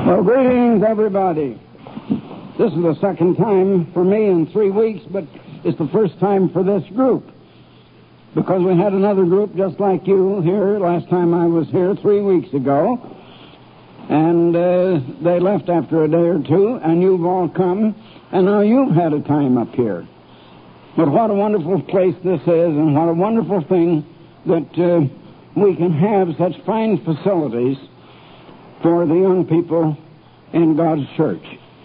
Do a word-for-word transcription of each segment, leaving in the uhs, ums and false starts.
Well, greetings, everybody. This is the second time for me in three weeks, but it's the first time for this group. Because we had another group just like you here last time I was here three weeks ago. And uh, they left after a day or two, and you've all come, and now you've had a time up here. But what a wonderful place this is, and what a wonderful thing that uh, we can have such fine facilities for the young people in God's church.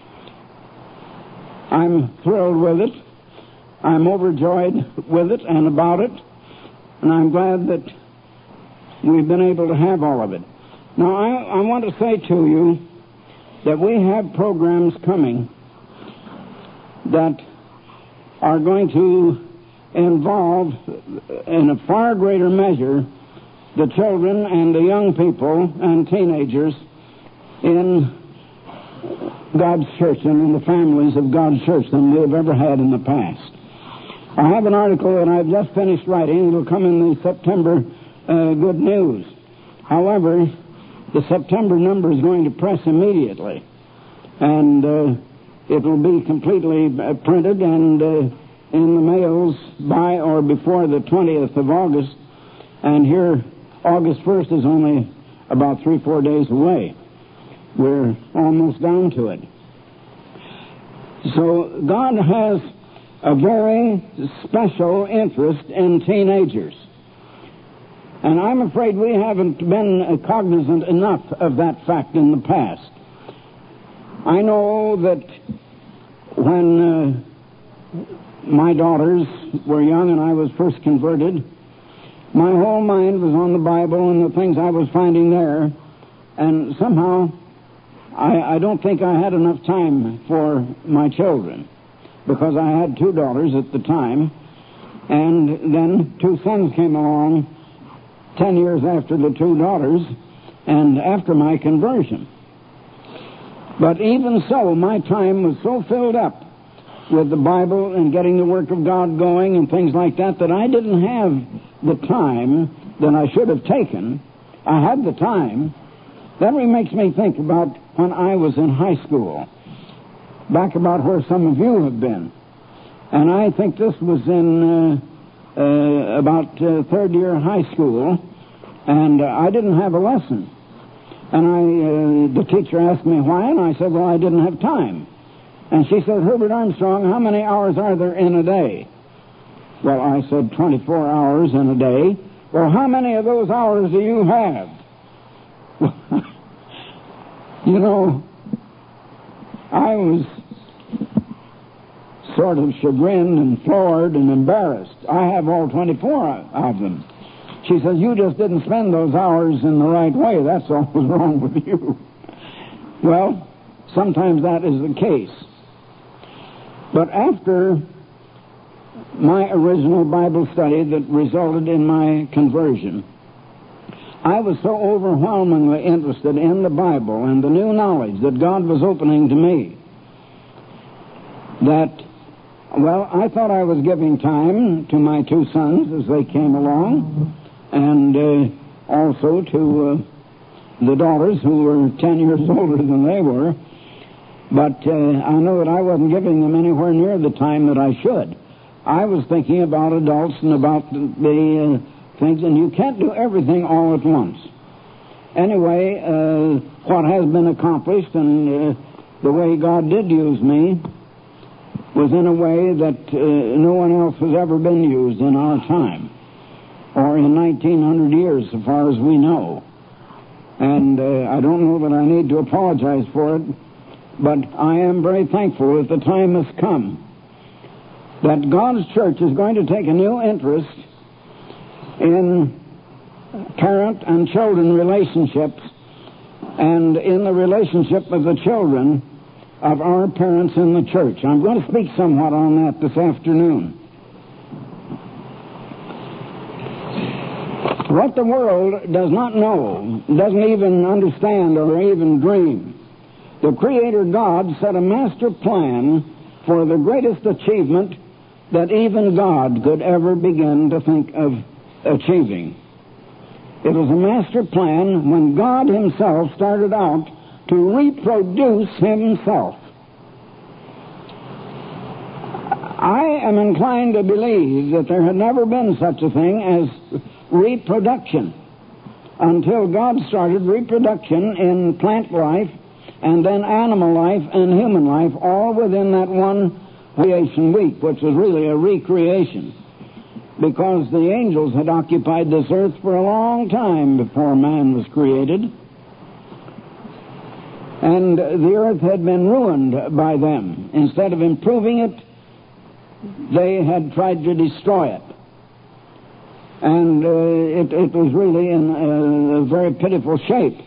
I'm thrilled with it. I'm overjoyed with it and about it. And I'm glad that we've been able to have all of it. Now, I, I want to say to you that we have programs coming that are going to involve, in a far greater measure, the children and the young people and teenagers in God's church and in the families of God's church than we've ever had in the past. I have an article that I've just finished writing. It'll come in the September uh, Good News. However, the September number is going to press immediately, and uh, it will be completely uh, printed and uh, in the mails by or before the twentieth of August, and here August first is only about three, four days away. We're almost down to it. So God has a very special interest in teenagers. And I'm afraid we haven't been cognizant enough of that fact in the past. I know that when uh, my daughters were young and I was first converted, my whole mind was on the Bible and the things I was finding there, and somehow I, I don't think I had enough time for my children, because I had two daughters at the time, and then two sons came along ten years after the two daughters and after my conversion. But even so, my time was so filled up with the Bible and getting the work of God going and things like that, that I didn't have the time that I should have taken. I had the time. That really makes me think about when I was in high school, back about where some of you have been. And I think this was in uh, uh, about uh, third year high school, and uh, I didn't have a lesson. And I, uh, the teacher asked me why, and I said, well, I didn't have time. And she said, Herbert Armstrong, how many hours are there in a day? Well, I said twenty-four hours in a day. Well, how many of those hours do you have? You know, I was sort of chagrined and floored and embarrassed. I have all twenty-four of them. She says, you just didn't spend those hours in the right way. That's all was wrong with you. Well, sometimes that is the case. But after my original Bible study that resulted in my conversion, I was so overwhelmingly interested in the Bible and the new knowledge that God was opening to me that, well, I thought I was giving time to my two sons as they came along, and uh, also to uh, the daughters who were ten years older than they were. But uh, I know that I wasn't giving them anywhere near the time that I should. I was thinking about adults and about the, the uh, things, and you can't do everything all at once. Anyway, uh, what has been accomplished and uh, the way God did use me was in a way that uh, no one else has ever been used in our time, or in nineteen hundred years, as far as we know. And uh, I don't know that I need to apologize for it, but I am very thankful that the time has come that God's church is going to take a new interest in parent and children relationships and in the relationship of the children of our parents in the church. I'm going to speak somewhat on that this afternoon. What the world does not know, doesn't even understand or even dream, the Creator God set a master plan for the greatest achievement that even God could ever begin to think of achieving. It was a master plan when God Himself started out to reproduce himself. I am inclined to believe that there had never been such a thing as reproduction until God started reproduction in plant life and then animal life and human life, all within that one creation week, which was really a recreation, because the angels had occupied this earth for a long time before man was created, and the earth had been ruined by them. Instead of improving it, they had tried to destroy it. And uh, it, it was really in a, a very pitiful shape.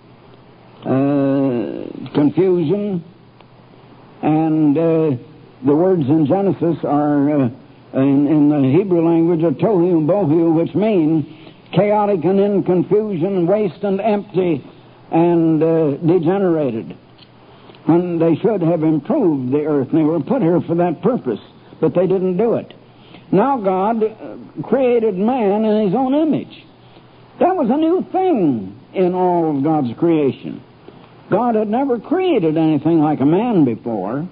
Uh, confusion, and uh, the words in Genesis are, uh, in, in the Hebrew language, are tohu and bohu, which mean chaotic and in confusion, waste and empty, and uh, degenerated. And they should have improved the earth, and they were put here for that purpose, but they didn't do it. Now God created man in his own image. That was a new thing in all of God's creation. God had never created anything like a man before.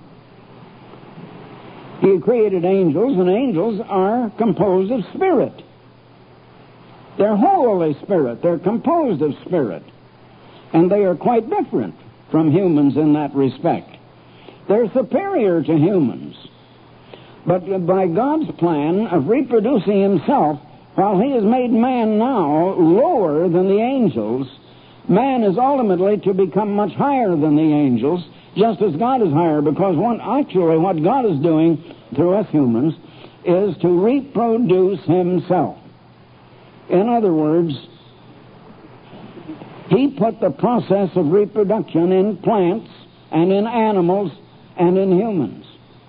He created angels, and angels are composed of spirit. They're Holy Spirit. They're composed of spirit. And they are quite different from humans in that respect. They're superior to humans. But by God's plan of reproducing himself, while he has made man now lower than the angels, man is ultimately to become much higher than the angels, just as God is higher, because one, actually what God is doing through us humans is to reproduce himself. In other words, he put the process of reproduction in plants and in animals and in humans.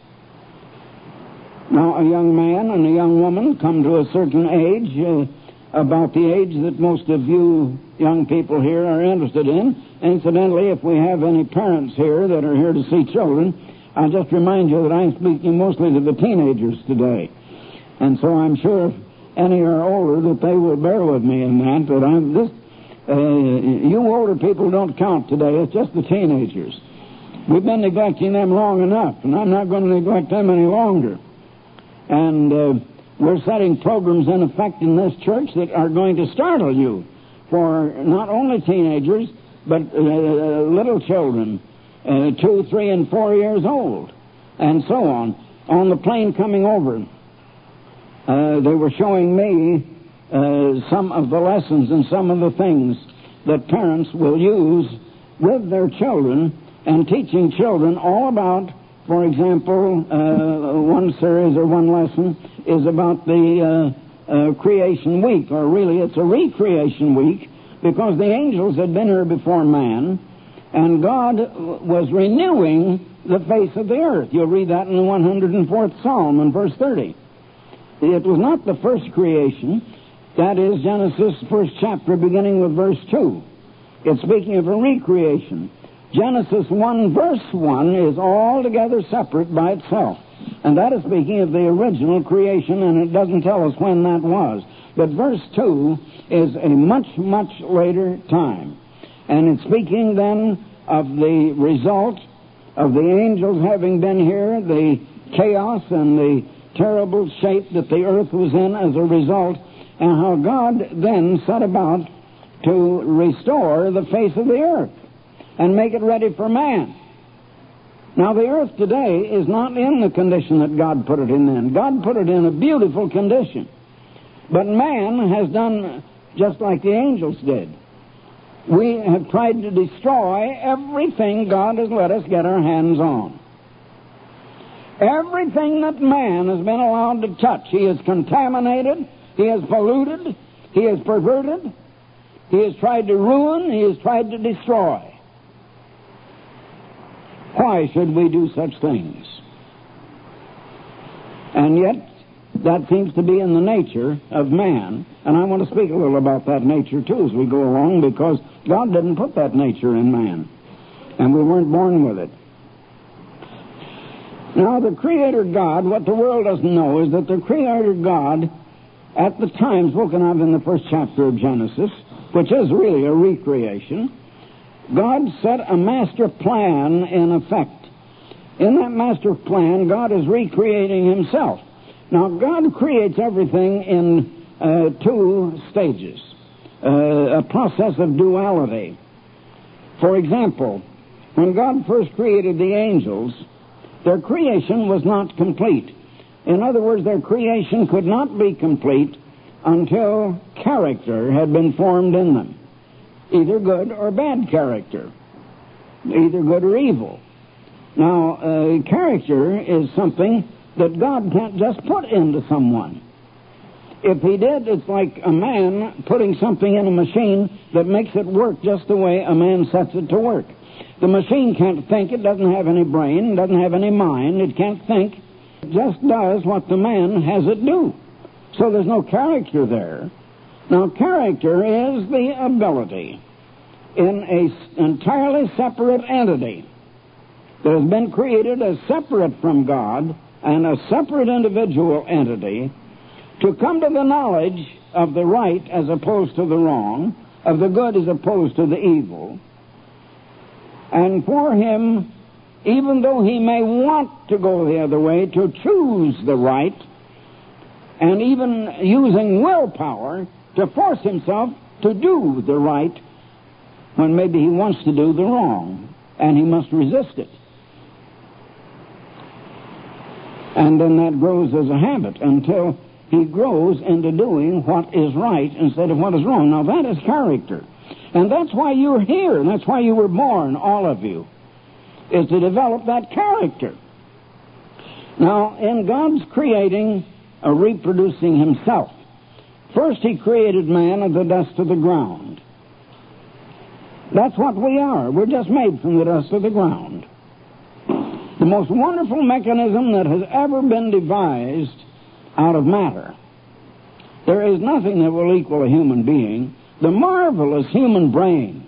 Now, a young man and a young woman come to a certain age, uh, about the age that most of you young people here are interested in. Incidentally, if we have any parents here that are here to see children, I'll just remind you that I'm speaking mostly to the teenagers today. And so I'm sure if any are older that they will bear with me in that, but I'm this, uh, you older people don't count today. It's just the teenagers. We've been neglecting them long enough, and I'm not going to neglect them any longer. And uh, we're setting programs in effect in this church that are going to startle you for not only teenagers, but uh, little children, uh, two, three, and four years old, and so on. On the plane coming over, uh, they were showing me uh, some of the lessons and some of the things that parents will use with their children, and teaching children all about, for example, uh, one series or one lesson is about the uh, uh, creation week, or really it's a recreation week, because the angels had been here before man, and God was renewing the face of the earth. You'll read that in the one hundred fourth Psalm in verse thirty. It was not the first creation. That is Genesis, first chapter, beginning with verse two. It's speaking of a recreation. Genesis one, verse one is altogether separate by itself. And that is speaking of the original creation, and it doesn't tell us when that was. But verse two is a much, much later time. And it's speaking then of the result of the angels having been here, the chaos and the terrible shape that the earth was in as a result, and how God then set about to restore the face of the earth and make it ready for man. Now, the earth today is not in the condition that God put it in then. God put it in a beautiful condition. But man has done just like the angels did. We have tried to destroy everything God has let us get our hands on. Everything that man has been allowed to touch, he has contaminated, he has polluted, he has perverted, he has tried to ruin, he has tried to destroy. Why should we do such things? And yet, that seems to be in the nature of man. And I want to speak a little about that nature, too, as we go along, because God didn't put that nature in man. And we weren't born with it. Now, the Creator God, what the world doesn't know is that the Creator God, at the time spoken of in the first chapter of Genesis, which is really a recreation, God set a master plan in effect. In that master plan, God is recreating himself. Now, God creates everything in uh, two stages, uh, a process of duality. For example, when God first created the angels, their creation was not complete. In other words, their creation could not be complete until character had been formed in them, either good or bad character, either good or evil. Now, uh, character is something that God can't just put into someone. If he did, it's like a man putting something in a machine that makes it work just the way a man sets it to work. The machine can't think, it doesn't have any brain, it doesn't have any mind, it can't think. It just does what the man has it do. So there's no character there. Now, character is the ability in an entirely separate entity that has been created as separate from God and a separate individual entity to come to the knowledge of the right as opposed to the wrong, of the good as opposed to the evil. And for him, even though he may want to go the other way, to choose the right, and even using willpower to force himself to do the right when maybe he wants to do the wrong, and he must resist it. And then that grows as a habit until he grows into doing what is right instead of what is wrong. Now, that is character. And that's why you're here, and that's why you were born, all of you, is to develop that character. Now, in God's creating or reproducing himself, first he created man of the dust of the ground. That's what we are. We're just made from the dust of the ground. The most wonderful mechanism that has ever been devised out of matter. There is nothing that will equal a human being. The marvelous human brain.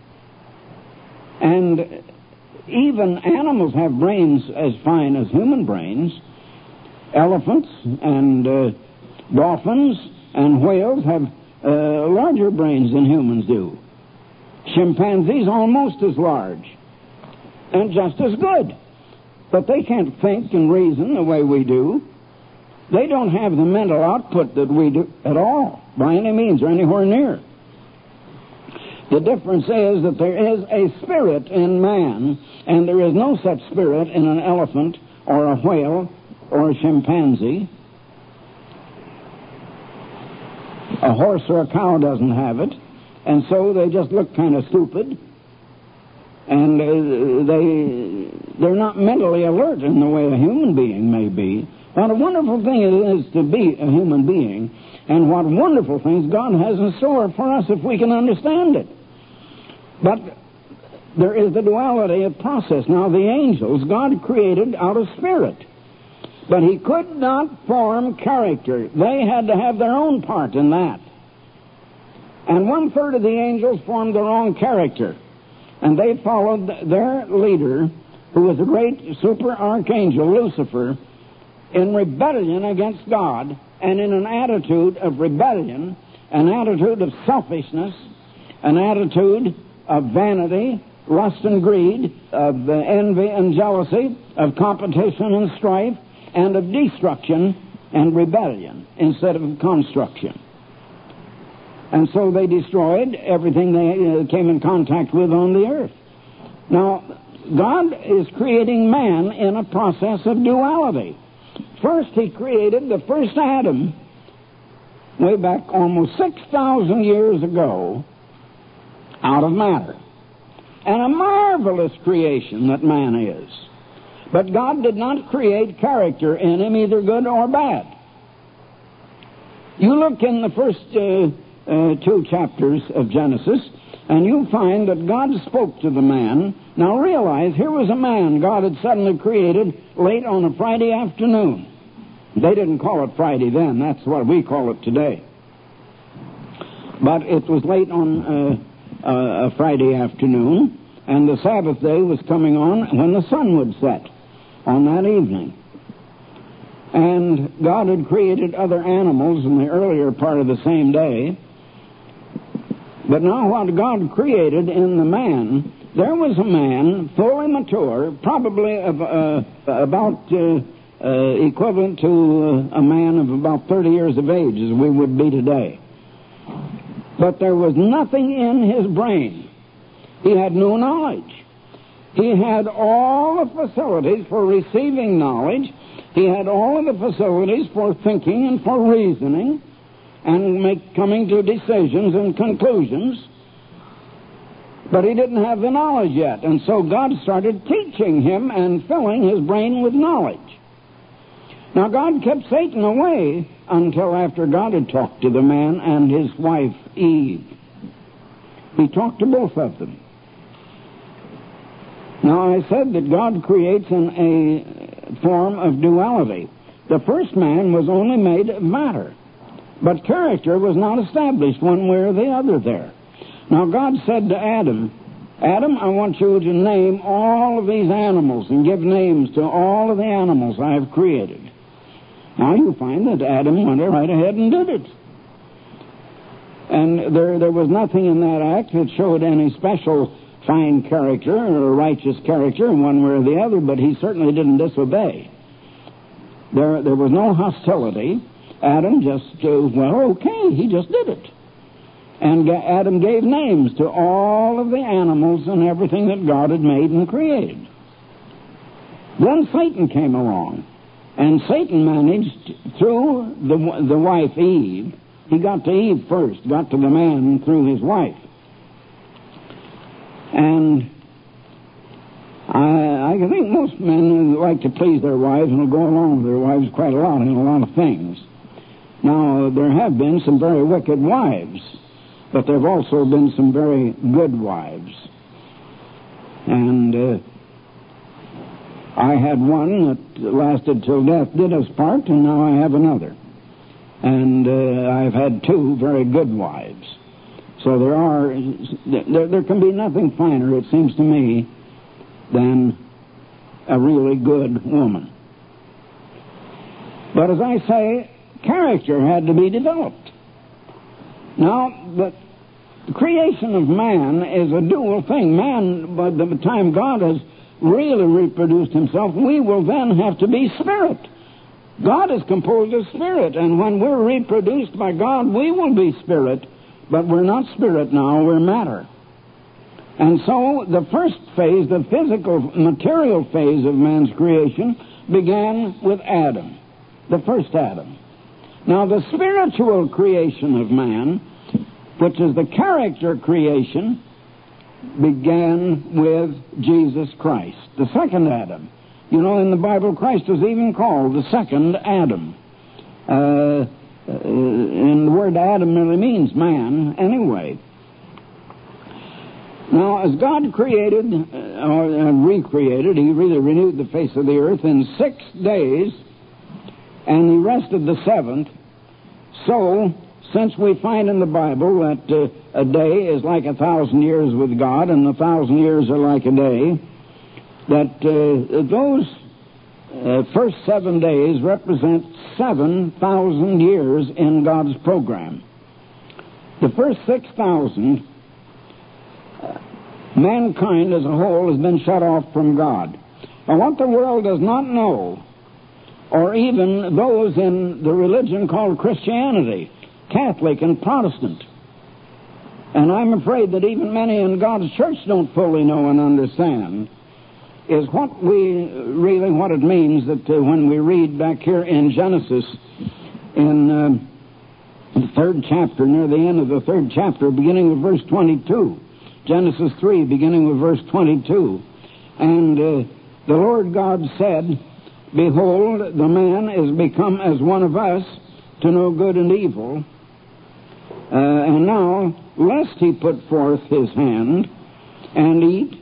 And even animals have brains as fine as human brains. Elephants and uh, dolphins and whales have uh, larger brains than humans do. Chimpanzees almost as large and just as good. But they can't think and reason the way we do. They don't have the mental output that we do at all, by any means, or anywhere near. The difference is that there is a spirit in man, and there is no such spirit in an elephant or a whale or a chimpanzee. A horse or a cow doesn't have it, and so they just look kind of stupid. And uh, they, they're not mentally alert in the way a human being may be. What a wonderful thing it is to be a human being, and what wonderful things God has in store for us if we can understand it. But there is the duality of process. Now, the angels, God created out of spirit. But he could not form character. They had to have their own part in that. And one-third of the angels formed their own character. And they followed their leader, who was a great super archangel, Lucifer, in rebellion against God, and in an attitude of rebellion, an attitude of selfishness, an attitude of vanity, lust and greed, of uh, envy and jealousy, of competition and strife, and of destruction and rebellion instead of construction. And so they destroyed everything they uh, came in contact with on the earth. Now, God is creating man in a process of duality. First, he created the first Adam way back almost six thousand years ago out of matter. And a marvelous creation that man is. But God did not create character in him, either good or bad. You look in the first uh, uh, two chapters of Genesis, and you'll find that God spoke to the man. Now realize, here was a man God had suddenly created late on a Friday afternoon. They didn't call it Friday then. That's what we call it today. But it was late on uh, uh, a Friday afternoon, and the Sabbath day was coming on when the sun would set on that evening. And God had created other animals in the earlier part of the same day. But now what God created in the man, there was a man fully mature, probably of, uh, about uh, uh, equivalent to uh, a man of about thirty years of age, as we would be today. But there was nothing in his brain. He had no knowledge. He had all the facilities for receiving knowledge. He had all of the facilities for thinking and for reasoning and make, coming to decisions and conclusions. But he didn't have the knowledge yet. And so God started teaching him and filling his brain with knowledge. Now God kept Satan away until after God had talked to the man and his wife, Eve. He talked to both of them. Now, I said that God creates in a form of duality. The first man was only made of matter, but character was not established one way or the other there. Now, God said to Adam, Adam, I want you to name all of these animals and give names to all of the animals I have created. Now, you find that Adam went right ahead and did it. And there, there was nothing in that act that showed any special fine character or righteous character in one way or the other, but he certainly didn't disobey. There there was no hostility. Adam just, uh, well, okay, he just did it. And G- Adam gave names to all of the animals and everything that God had made and created. Then Satan came along, and Satan managed, through the, the wife Eve, he got to Eve first, got to the man through his wife. And I, I think most men like to please their wives and will go along with their wives quite a lot in a lot of things. Now, there have been some very wicked wives, but there have also been some very good wives. And uh, I had one that lasted till death did us part, and now I have another. And uh, I've had two very good wives. So there are, there, there can be nothing finer, it seems to me, than a really good woman. But as I say, character had to be developed. Now, the creation of man is a dual thing. Man, by the time God has really reproduced himself, we will then have to be spirit. God is composed of spirit, and when we're reproduced by God, we will be spirit. But we're not spirit now, we're matter. And so the first phase, the physical, material phase of man's creation, began with Adam, the first Adam. Now the spiritual creation of man, which is the character creation, began with Jesus Christ, the second Adam. You know, in the Bible, Christ is even called the second Adam. Uh... Uh, and the word Adam really means man anyway. Now, as God created, uh, or uh, recreated, he really renewed the face of the earth in six days, and he rested the seventh. So, since we find in the Bible that uh, a day is like a thousand years with God, and a thousand years are like a day, that uh, those Uh, first seven days represent seven thousand years in God's program. The first six thousand, uh, mankind as a whole has been shut off from God. Now, what the world does not know, or even those in the religion called Christianity, Catholic and Protestant, and I'm afraid that even many in God's church don't fully know and understand, is what we really, what it means that uh, when we read back here in Genesis, in uh, the third chapter, near the end of the third chapter, beginning with verse twenty-two, Genesis three, beginning with verse twenty-two, and uh, the Lord God said, Behold, the man is become as one of us to know good and evil, uh, and now, lest he put forth his hand and eat,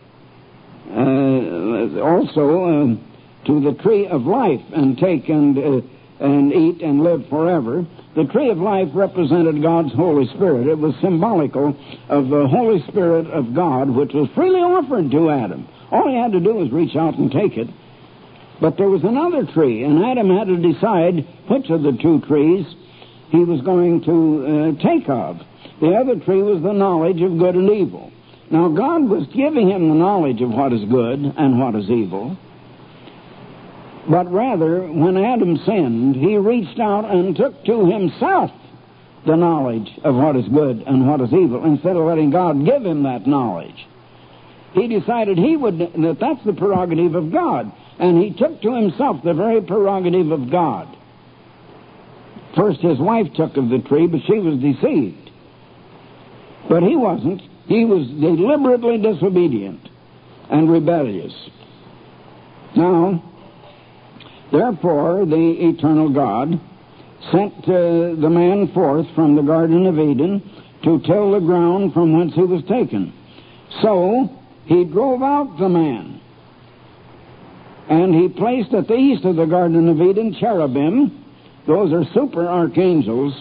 Uh, also uh, to the tree of life, and take and uh, and eat and live forever. The tree of life represented God's Holy Spirit. It was symbolical of the Holy Spirit of God, which was freely offered to Adam. All he had to do was reach out and take it. But there was another tree, and Adam had to decide which of the two trees he was going to uh, take of. The other tree was the knowledge of good and evil. Now, God was giving him the knowledge of what is good and what is evil. But rather, when Adam sinned, he reached out and took to himself the knowledge of what is good and what is evil, instead of letting God give him that knowledge. He decided he would, that that's the prerogative of God, and he took to himself the very prerogative of God. First, his wife took of the tree, but she was deceived. But he wasn't. He was deliberately disobedient and rebellious. Now, therefore, the eternal God sent uh, the man forth from the Garden of Eden to till the ground from whence he was taken. So, he drove out the man. And he placed at the east of the Garden of Eden cherubim, those are super archangels,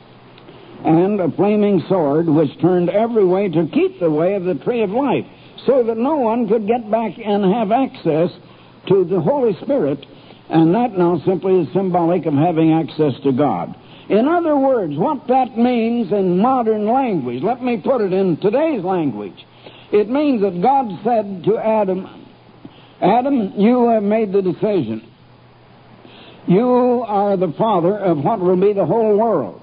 and a flaming sword which turned every way to keep the way of the tree of life, so that no one could get back and have access to the Holy Spirit, and that now simply is symbolic of having access to God. In other words, what that means in modern language, let me put it in today's language. It means that God said to Adam, Adam, you have made the decision. You are the father of what will be the whole world,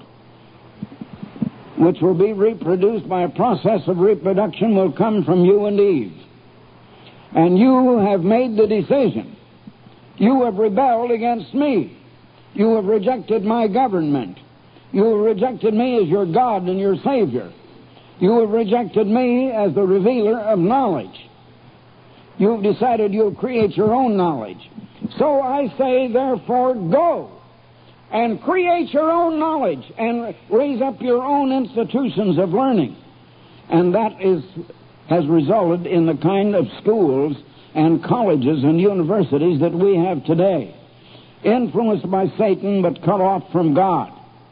which will be reproduced by a process of reproduction will come from you and Eve. And you have made the decision. You have rebelled against me. You have rejected my government. You have rejected me as your God and your Savior. You have rejected me as the revealer of knowledge. You've decided you'll create your own knowledge. So I say, therefore, go and create your own knowledge and raise up your own institutions of learning. And that is has resulted in the kind of schools and colleges and universities that we have today, influenced by Satan but cut off from God.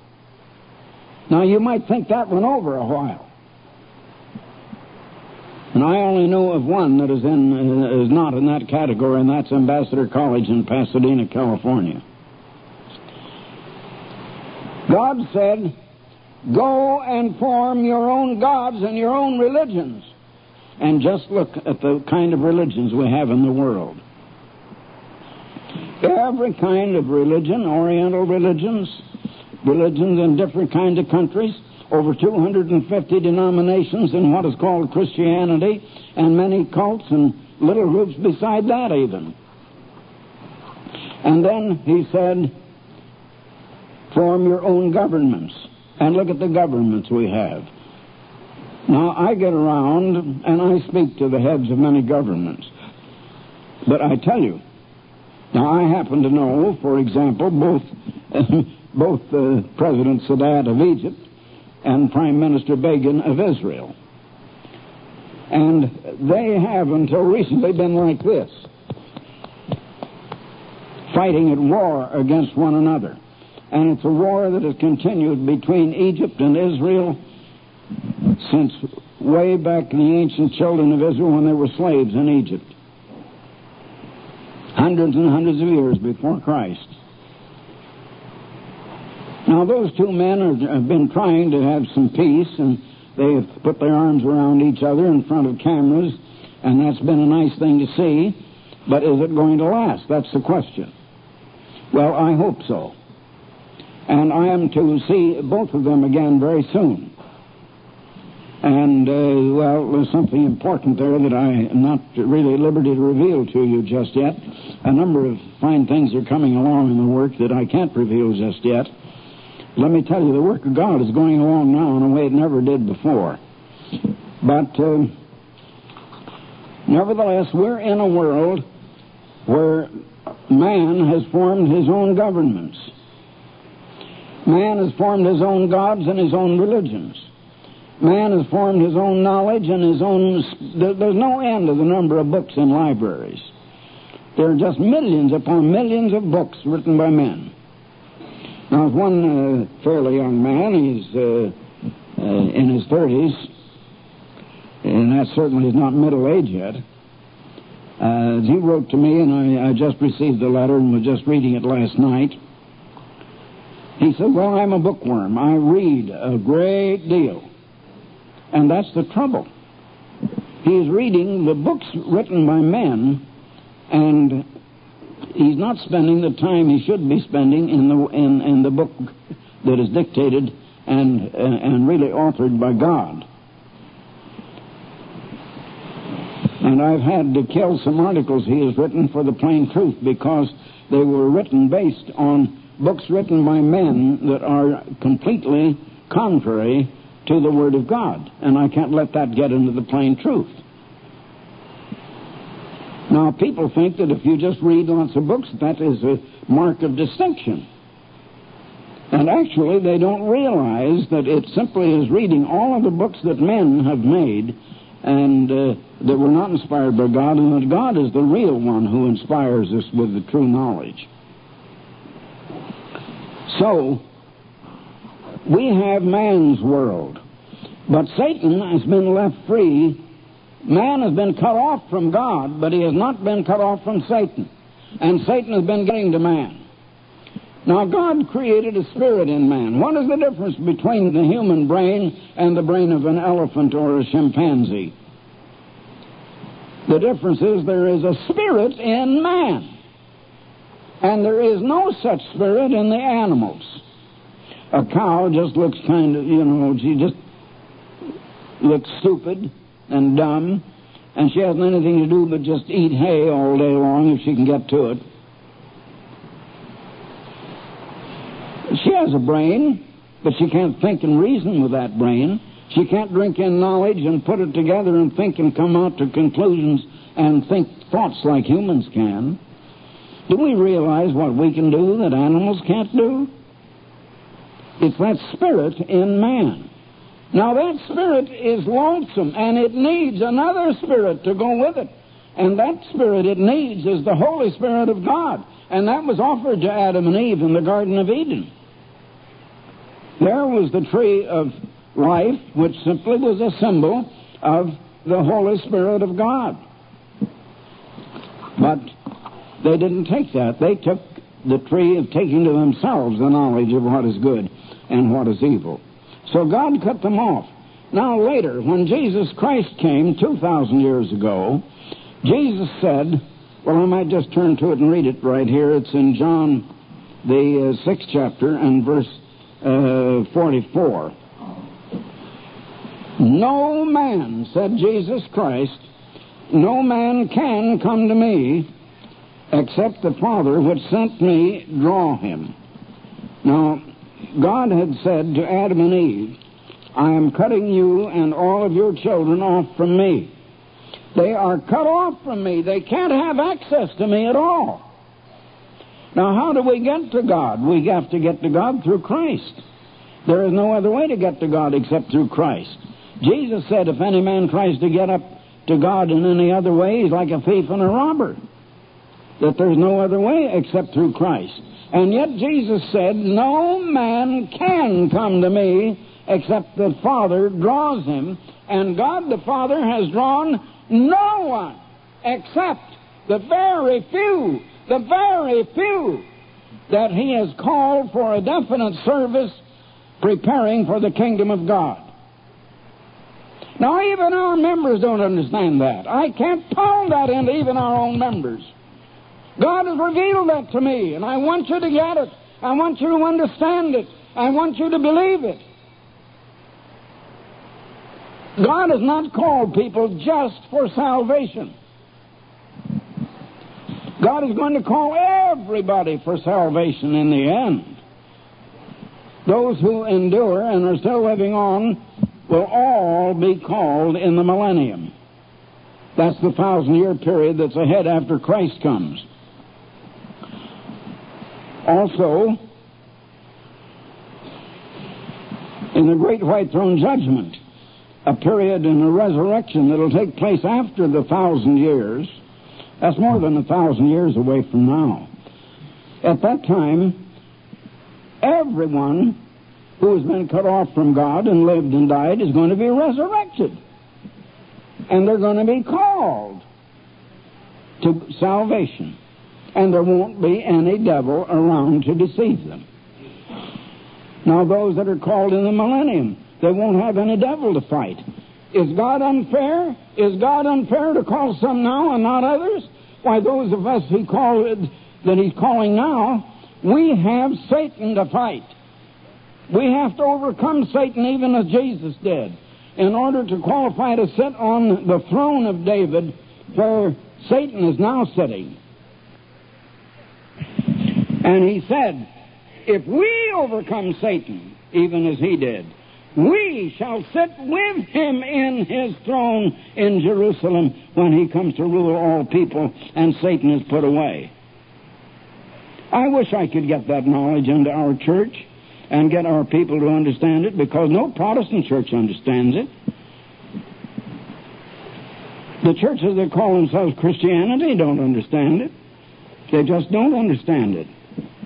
Now, you might think that went over a while. And I only know of one that is in uh, is not in that category, and that's Ambassador College in Pasadena, California. God said, go and form your own gods and your own religions. And just look at the kind of religions we have in the world. Every kind of religion, Oriental religions, religions in different kinds of countries, over two hundred fifty denominations in what is called Christianity, and many cults and little groups beside that even. And then he said, form your own governments. And look at the governments we have. Now, I get around and I speak to the heads of many governments. But I tell you, now I happen to know, for example, both both uh, President Sadat of Egypt and Prime Minister Begin of Israel. And they have until recently been like this, fighting at war against one another. And it's a war that has continued between Egypt and Israel since way back in the ancient children of Israel when they were slaves in Egypt. Hundreds and hundreds of years before Christ. Now, those two men are, have been trying to have some peace, and they have put their arms around each other in front of cameras, and that's been a nice thing to see. But is it going to last? That's the question. Well, I hope so. And I am to see both of them again very soon. And, uh, well, there's something important there that I am not really at liberty to reveal to you just yet. A number of fine things are coming along in the work that I can't reveal just yet. Let me tell you, the work of God is going along now in a way it never did before. But, uh, nevertheless, we're in a world where man has formed his own governments. Man has formed his own gods and his own religions. Man has formed his own knowledge and his own... There's no end to the number of books in libraries. There are just millions upon millions of books written by men. Now, there's one uh, fairly young man, he's uh, uh, in his thirties, and that certainly is not middle age yet. Uh, he wrote to me, and I, I just received the letter and was just reading it last night. He said, well, I'm a bookworm. I read a great deal. And that's the trouble. He is reading the books written by men, and he's not spending the time he should be spending in the in, in the book that is dictated and uh, and really authored by God. And I've had to kill some articles he has written for the plain truth because they were written based on books written by men that are completely contrary to the Word of God. And I can't let that get into the plain truth. Now, people think that if you just read lots of books, that is a mark of distinction. And actually, they don't realize that it simply is reading all of the books that men have made and uh, that were not inspired by God, and that God is the real one who inspires us with the true knowledge. So, we have man's world, but Satan has been left free. Man has been cut off from God, but he has not been cut off from Satan. And Satan has been getting to man. Now, God created a spirit in man. What is the difference between the human brain and the brain of an elephant or a chimpanzee? The difference is there is a spirit in man. And there is no such spirit in the animals. A cow just looks kind of, you know, she just looks stupid and dumb, and she hasn't anything to do but just eat hay all day long if she can get to it. She has a brain, but she can't think and reason with that brain. She can't drink in knowledge and put it together and think and come out to conclusions and think thoughts like humans can. Do we realize what we can do that animals can't do? It's that spirit in man. Now, that spirit is lonesome, and it needs another spirit to go with it. And that spirit it needs is the Holy Spirit of God. And that was offered to Adam and Eve in the Garden of Eden. There was the tree of life, which simply was a symbol of the Holy Spirit of God. But they didn't take that. They took the tree of taking to themselves the knowledge of what is good and what is evil. So God cut them off. Now later, when Jesus Christ came two thousand years ago, Jesus said, well, I might just turn to it and read it right here. It's in John, the uh, sixth chapter, and verse uh, forty-four. No man, said Jesus Christ, no man can come to me except the Father which sent me draw him. Now, God had said to Adam and Eve, I am cutting you and all of your children off from me. They are cut off from me. They can't have access to me at all. Now, how do we get to God? We have to get to God through Christ. There is no other way to get to God except through Christ. Jesus said, if any man tries to get up to God in any other way, he's like a thief and a robber. That there's no other way except through Christ. And yet Jesus said, no man can come to me except the Father draws him. And God the Father has drawn no one except the very few, the very few that he has called for a definite service preparing for the kingdom of God. Now, even our members don't understand that. I can't pound that into even our own members. God has revealed that to me, and I want you to get it. I want you to understand it. I want you to believe it. God has not called people just for salvation. God is going to call everybody for salvation in the end. Those who endure and are still living on will all be called in the millennium. That's the thousand-year period that's ahead after Christ comes. Also, in the great white throne judgment, a period in the resurrection that will take place after the thousand years, that's more than a thousand years away from now. At that time, everyone who has been cut off from God and lived and died is going to be resurrected. And they're going to be called to salvation. And there won't be any devil around to deceive them. Now those that are called in the millennium, they won't have any devil to fight. Is God unfair? Is God unfair to call some now and not others? Why, those of us he called, that he's calling now, we have Satan to fight. We have to overcome Satan even as Jesus did, in order to qualify to sit on the throne of David where Satan is now sitting. And he said, if we overcome Satan, even as he did, we shall sit with him in his throne in Jerusalem when he comes to rule all people and Satan is put away. I wish I could get that knowledge into our church and get our people to understand it, because no Protestant church understands it. The churches that call themselves Christianity don't understand it. They just don't understand it.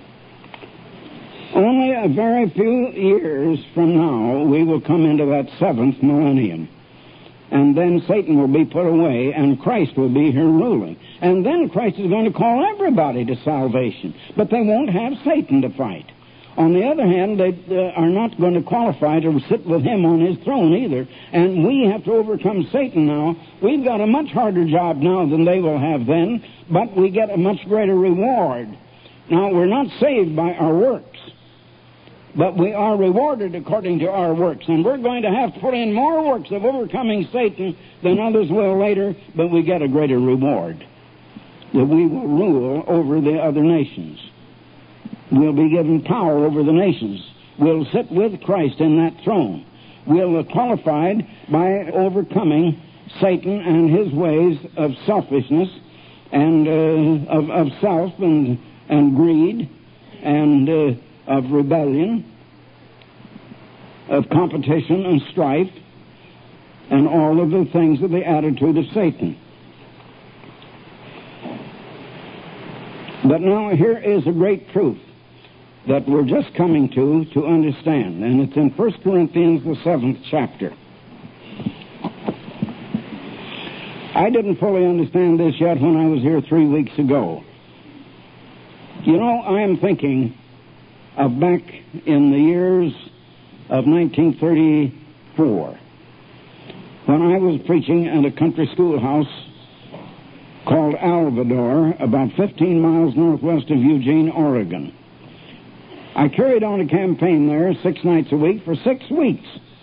Only a very few years from now, we will come into that seventh millennium. And then Satan will be put away, and Christ will be here ruling. And then Christ is going to call everybody to salvation. But they won't have Satan to fight. On the other hand, they uh, are not going to qualify to sit with him on his throne either. And we have to overcome Satan now. We've got a much harder job now than they will have then, but we get a much greater reward. Now, we're not saved by our works, but we are rewarded according to our works. And we're going to have to put in more works of overcoming Satan than others will later, but we get a greater reward. That we will rule over the other nations. We'll be given power over the nations. We'll sit with Christ in that throne. We'll be qualified by overcoming Satan and his ways of selfishness and uh, of, of self and, and greed and uh, of rebellion, of competition and strife, and all of the things of the attitude of Satan. But now here is a great truth that we're just coming to to understand, and it's in First Corinthians, the seventh chapter. I didn't fully understand this yet when I was here three weeks ago. You know, I am thinking of back in the years of nineteen thirty-four, when I was preaching at a country schoolhouse called Alvador, about fifteen miles northwest of Eugene, Oregon. I carried on a campaign there six nights a week for six weeks.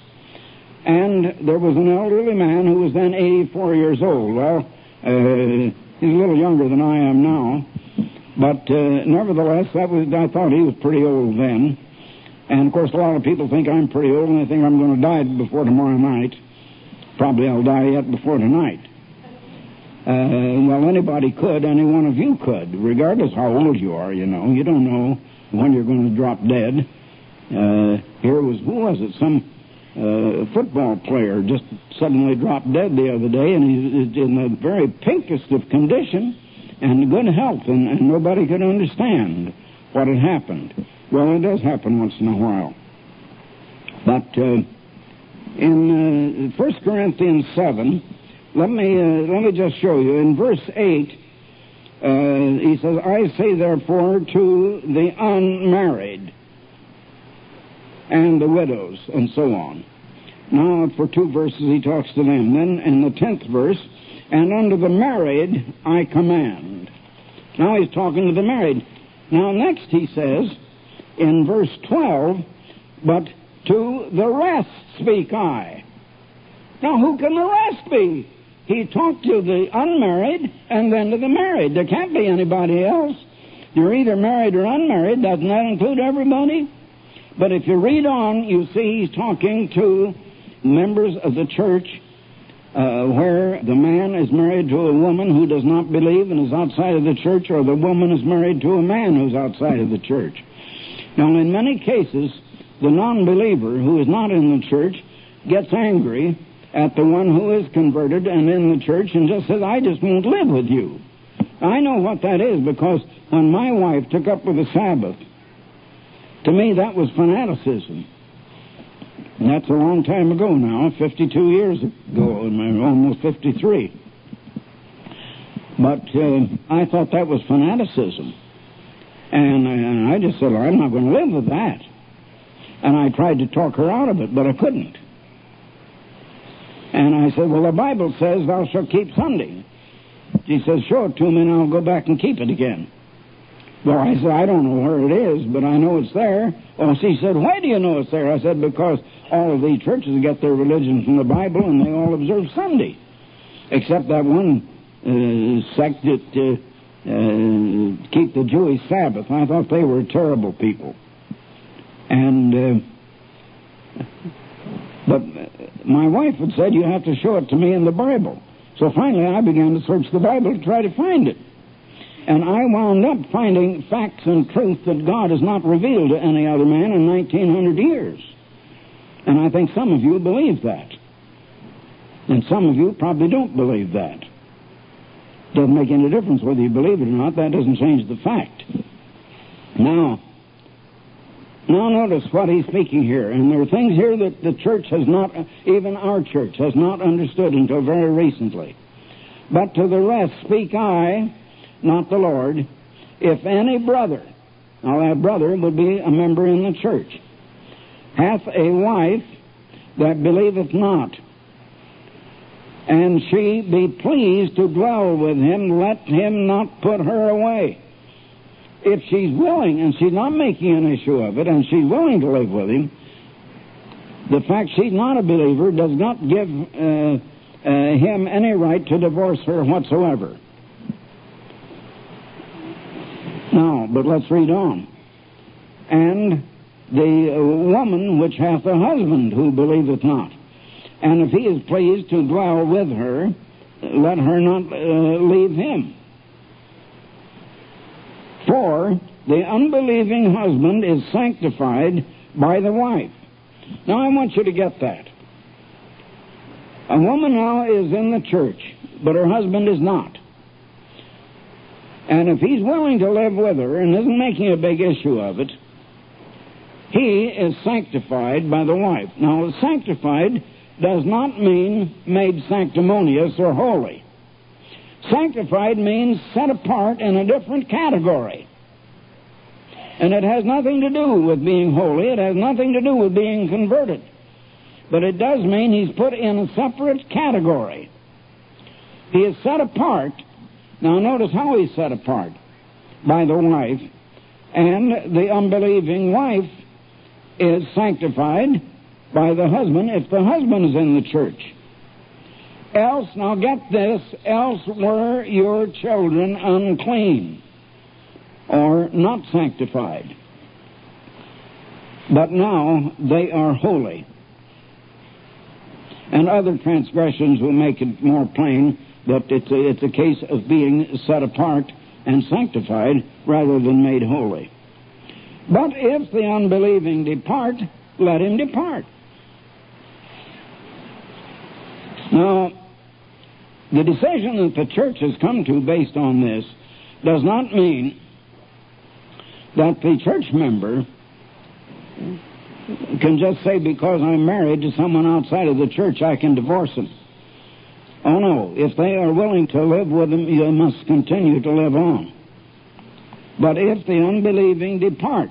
And there was an elderly man who was then eighty-four years old. Well, uh, he's a little younger than I am now. But uh, nevertheless, that was, I thought he was pretty old then. And, of course, a lot of people think I'm pretty old, and they think I'm going to die before tomorrow night. Probably I'll die yet before tonight. Uh, well, anybody could. Any one of you could, regardless how old you are, you know. You don't know when you're going to drop dead. Uh, here was, who was it? Some uh, football player just suddenly dropped dead the other day, and he's in the very pinkest of condition and good health, and, and nobody could understand what had happened. Well, it does happen once in a while. But uh, in uh, First Corinthians seven, let me uh, let me just show you. In verse eight, uh, he says, I say therefore to the unmarried and the widows, and so on. Now, for two verses, he talks to them. Then in the tenth verse, and unto the married I command. Now he's talking to the married. Now next he says, in verse twelve, but to the rest speak I. Now who can the rest be? He talked to the unmarried and then to the married. There can't be anybody else. You're either married or unmarried. Doesn't that include everybody? But if you read on, you see he's talking to members of the church uh, where the man is married to a woman who does not believe and is outside of the church, or the woman is married to a man who's outside of the church. Now, in many cases, the non-believer who is not in the church gets angry at the one who is converted and in the church and just says, I just won't live with you. I know what that is, because when my wife took up with the Sabbath, to me that was fanaticism. And that's a long time ago now, fifty-two years ago, almost fifty-three. But uh, I thought that was fanaticism. And, and I just said, well, I'm not going to live with that. And I tried to talk her out of it, but I couldn't. And I said, well, the Bible says thou shalt keep Sunday. She says, show it to me and I'll go back and keep it again. Well, I said, I don't know where it is, but I know it's there. Well, she said, why do you know it's there? I said, because all of the churches get their religion from the Bible and they all observe Sunday. Except that one uh, sect that uh, uh, keep the Jewish Sabbath. I thought they were terrible people. And, uh, but my wife had said, you have to show it to me in the Bible. So finally I began to search the Bible to try to find it. And I wound up finding facts and truth that God has not revealed to any other man in nineteen hundred years. And I think some of you believe that. And some of you probably don't believe that. Doesn't make any difference whether you believe it or not. That doesn't change the fact. Now, now notice what he's speaking here. And there are things here that the church has not, even our church, has not understood until very recently. But to the rest speak I, not the Lord, if any brother, now that brother would be a member in the church, hath a wife that believeth not, and she be pleased to dwell with him, let him not put her away. If she's willing, and she's not making an issue of it, and she's willing to live with him, the fact she's not a believer does not give uh, uh, him any right to divorce her whatsoever. Now, but let's read on. And the woman which hath a husband who believeth not, and if he is pleased to dwell with her, let her not uh, leave him. For the unbelieving husband is sanctified by the wife. Now I want you to get that. A woman now is in the church, but her husband is not. And if he's willing to live with her and isn't making a big issue of it, he is sanctified by the wife. Now, sanctified does not mean made sanctimonious or holy. Sanctified means set apart in a different category. And it has nothing to do with being holy. It has nothing to do with being converted. But it does mean he's put in a separate category. He is set apart. Now notice how he's set apart. By the wife. And the unbelieving wife is sanctified by the husband if the husband is in the church. Else, now get this, else were your children unclean or not sanctified. But now they are holy. And other transgressions will make it more plain that it's a, it's a case of being set apart and sanctified rather than made holy. But if the unbelieving depart, let him depart. Now, the decision that the church has come to based on this does not mean that the church member can just say, because I'm married to someone outside of the church, I can divorce him. Oh no, if they are willing to live with him, you must continue to live on. But if the unbelieving depart,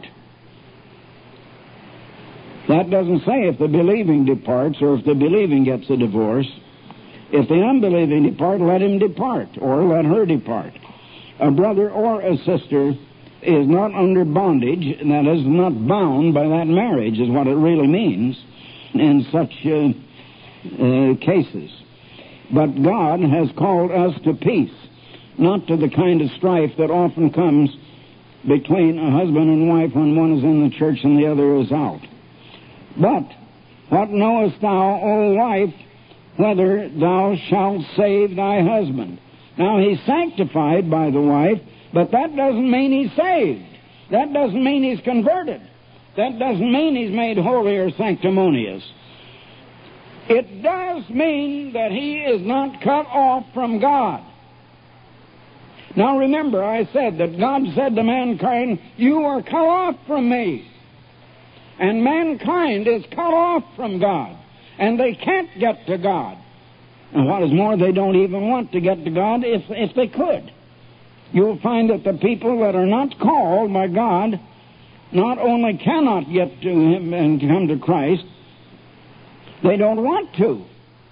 that doesn't say if the believing departs or if the believing gets a divorce. If the unbelieving depart, let him depart, or let her depart. A brother or a sister is not under bondage, and that is not bound by that marriage, is what it really means in such uh, uh, cases. But God has called us to peace, not to the kind of strife that often comes between a husband and wife when one is in the church and the other is out. But what knowest thou, O wife, whether thou shalt save thy husband? Now, he's sanctified by the wife, but that doesn't mean he's saved. That doesn't mean he's converted. That doesn't mean he's made holy or sanctimonious. It does mean that he is not cut off from God. Now remember, I said that God said to mankind, you are cut off from me. And mankind is cut off from God. And they can't get to God. And what is more, they don't even want to get to God if, if they could. You'll find that the people that are not called by God not only cannot get to him and come to Christ, they don't want to.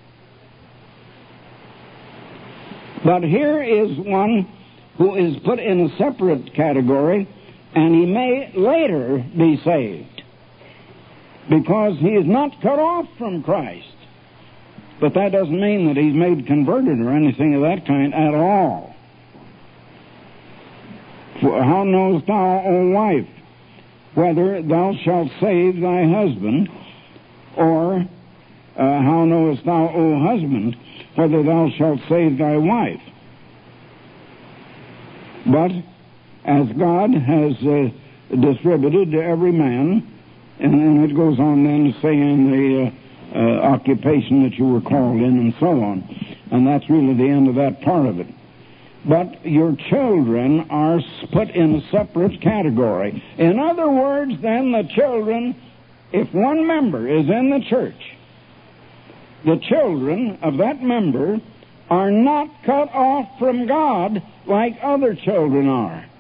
But here is one who is put in a separate category, and he may later be saved, because he is not cut off from Christ. But that doesn't mean that he's made converted or anything of that kind at all. For how knowest thou, O wife, whether thou shalt save thy husband? Or uh, how knowest thou, O husband, whether thou shalt save thy wife? But as God has uh, distributed to every man, and then it goes on then to say in the uh, uh, occupation that you were called in and so on, and that's really the end of that part of it. But your children are put in a separate category. In other words, then, the children, if one member is in the church, the children of that member are not cut off from God like other children are.